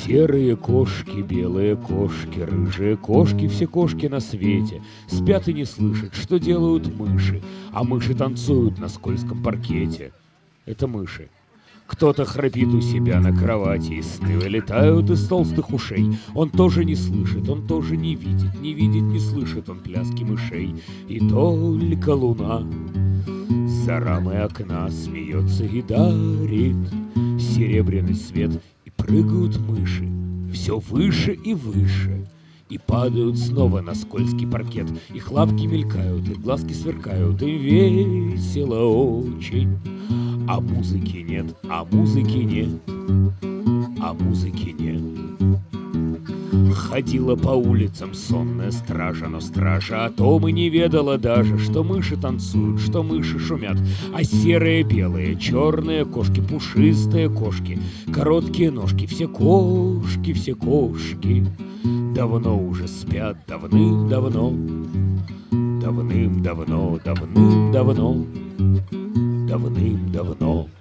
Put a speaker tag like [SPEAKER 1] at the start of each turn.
[SPEAKER 1] Серые кошки, белые кошки, рыжие кошки, все кошки на свете спят и не слышат, что делают мыши, а мыши танцуют на скользком паркете. Это мыши. Кто-то храпит у себя на кровати, и сны вылетают из толстых ушей. Он тоже не слышит, он тоже не видит, не слышит он пляски мышей. И только луна за рамой окна смеется и дарит серебряный свет. И прыгают мыши все выше и выше, и падают снова на скользкий паркет. Их лапки мелькают, их глазки сверкают, и весело очень. А музыки нет, а музыки нет, а музыки нет. Ходила по улицам сонная стража, но стража о том и не ведала даже, что мыши танцуют, что мыши шумят, а серые, белые, черные кошки, пушистые кошки, короткие ножки, все кошки, давно уже спят, давным-давно, давным-давно, давным-давно, давным-давно.